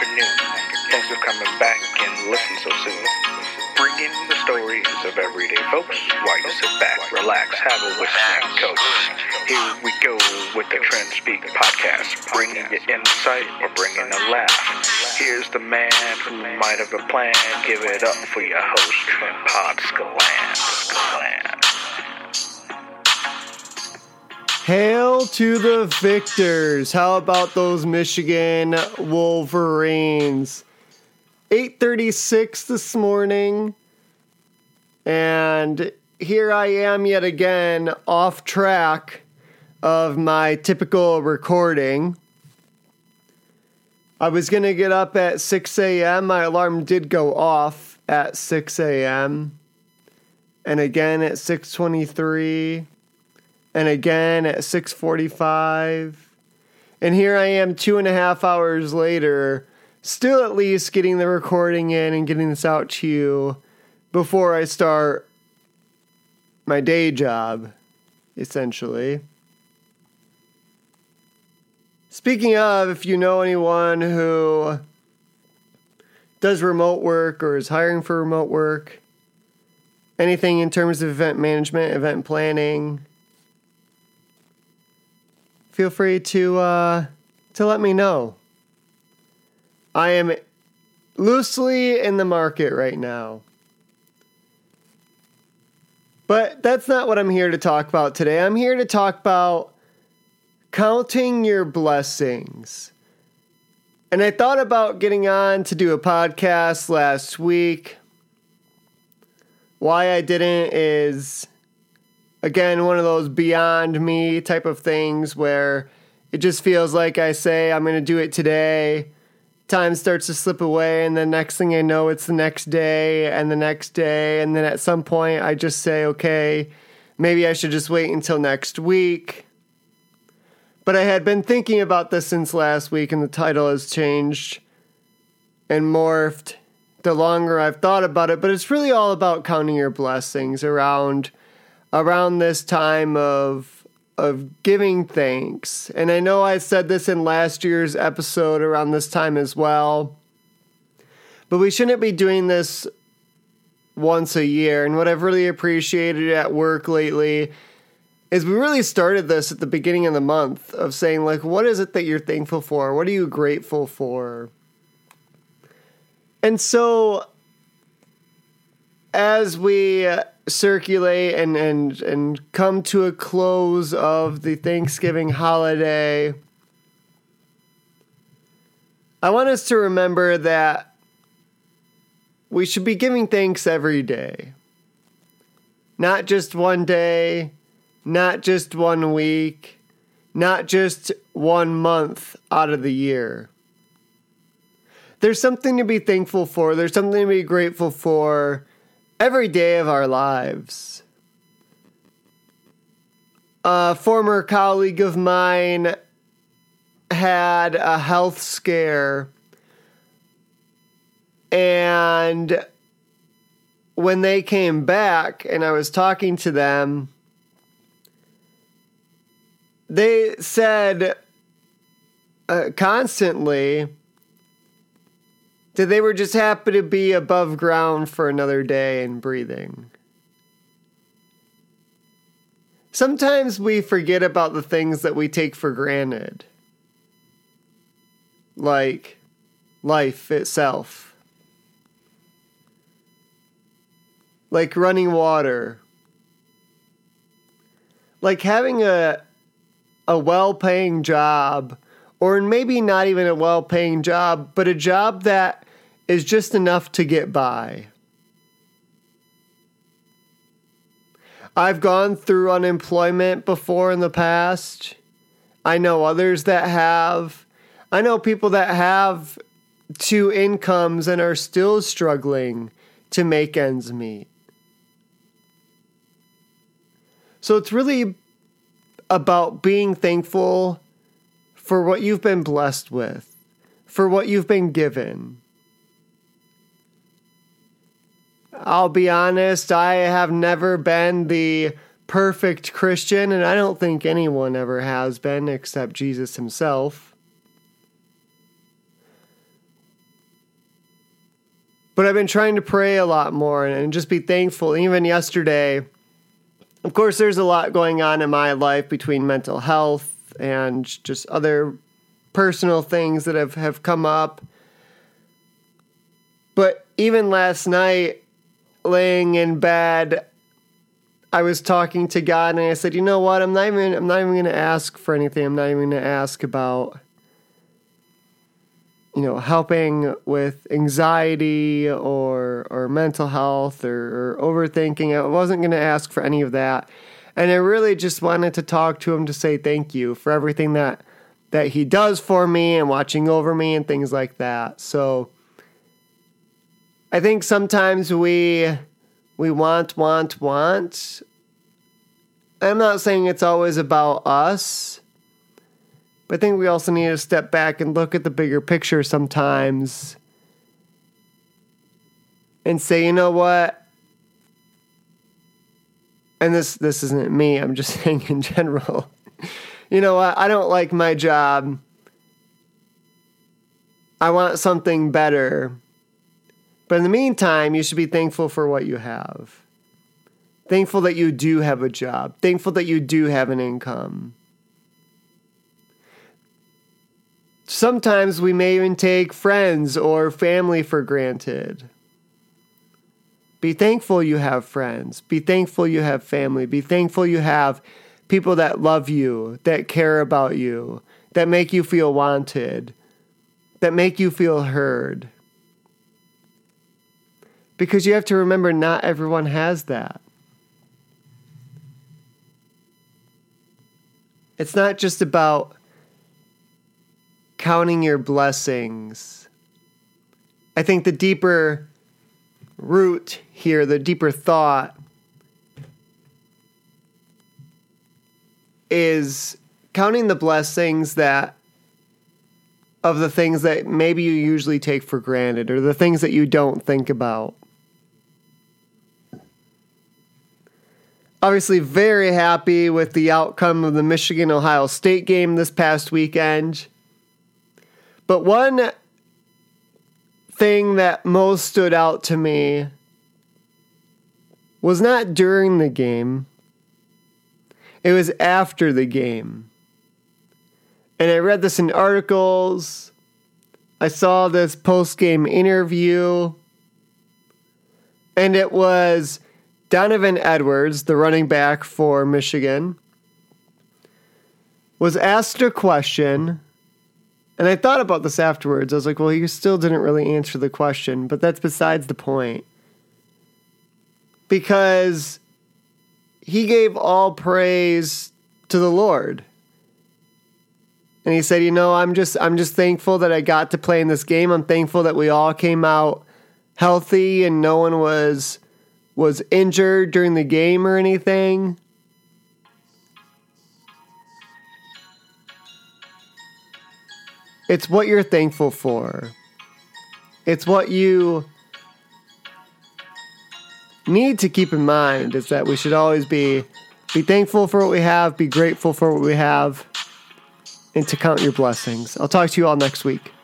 afternoon. Thanks for coming back and listening so soon. Bringing the stories of everyday folks while you sit back, relax, have a whiskey and coke. Here we go with the Trent Speak podcast, bringing you insight or bringing a laugh. Here's the man who might have a plan. Give it up for your host, Trent Podscaland. Hail to the victors. How about those Michigan Wolverines? 8:36 this morning, and here I am yet again off track of my typical recording. I was going to get up at 6 a.m. My alarm did go off at 6 a.m. and again at 6:23 and again at 6:45. And here I am 2.5 hours later, still at least getting the recording in and getting this out to you before I start my day job, essentially. Speaking of, if you know anyone who does remote work or is hiring for remote work, anything in terms of event management, event planning, feel free to let me know. I am loosely in the market right now. But that's not what I'm here to talk about today. I'm here to talk about counting your blessings. And I thought about getting on to do a podcast last week. Why I didn't is, again, one of those beyond me type of things where it just feels like I say I'm going to do it today. Time starts to slip away, and the next thing I know, it's the next day, and then at some point I just say, okay, maybe I should just wait until next week. But I had been thinking about this since last week, and the title has changed and morphed the longer I've thought about it, but it's really all about counting your blessings around this time of giving thanks. And I know I said this in last year's episode around this time as well, but we shouldn't be doing this once a year. And what I've really appreciated at work lately is we really started this at the beginning of the month of saying, like, what is it that you're thankful for? What are you grateful for? And so as we circulate and come to a close of the Thanksgiving holiday, I want us to remember that we should be giving thanks every day. Not just one day, not just 1 week, not just 1 month out of the year. There's something to be thankful for. There's something to be grateful for every day of our lives. A former colleague of mine had a health scare, and when they came back and I was talking to them, they said constantly that they were just happy to be above ground for another day and breathing. Sometimes we forget about the things that we take for granted, like life itself, like running water, like having a well-paying job, or maybe not even a well-paying job, but a job that is just enough to get by. I've gone through unemployment before in the past. I know others that have. I know people that have 2 incomes and are still struggling to make ends meet. So it's really about being thankful for what you've been blessed with, for what you've been given. I'll be honest, I have never been the perfect Christian, and I don't think anyone ever has been except Jesus himself. But I've been trying to pray a lot more and just be thankful. Even yesterday, of course, there's a lot going on in my life between mental health and just other personal things that have come up. But even last night, laying in bed, I was talking to God and I said, you know what? I'm not even going to ask for anything. I'm not even going to ask about, helping with anxiety or mental health or overthinking. I wasn't going to ask for any of that. And I really just wanted to talk to him to say thank you for everything that he does for me and watching over me and things like that. So I think sometimes we want. I'm not saying it's always about us. But I think we also need to step back and look at the bigger picture sometimes and say, you know what? And this isn't me, I'm just saying in general. You know what? I don't like my job. I want something better. But in the meantime, you should be thankful for what you have. Thankful that you do have a job. Thankful that you do have an income. Sometimes we may even take friends or family for granted. Be thankful you have friends. Be thankful you have family. Be thankful you have people that love you, that care about you, that make you feel wanted, that make you feel heard. Because you have to remember, not everyone has that. It's not just about counting your blessings. I think the deeper root here, the deeper thought is counting the blessings of the things that maybe you usually take for granted or the things that you don't think about. Obviously very happy with the outcome of the Michigan-Ohio State game this past weekend. But one thing that most stood out to me was not during the game. It was after the game. And I read this in articles. I saw this post-game interview. And it was Donovan Edwards, the running back for Michigan, was asked a question. And I thought about this afterwards. I was like, well, he still didn't really answer the question, but that's besides the point. Because he gave all praise to the Lord. And he said, I'm just thankful that I got to play in this game. I'm thankful that we all came out healthy and no one was injured during the game or anything. It's what you're thankful for. It's what you need to keep in mind, is that we should always be thankful for what we have, be grateful for what we have, and to count your blessings. I'll talk to you all next week.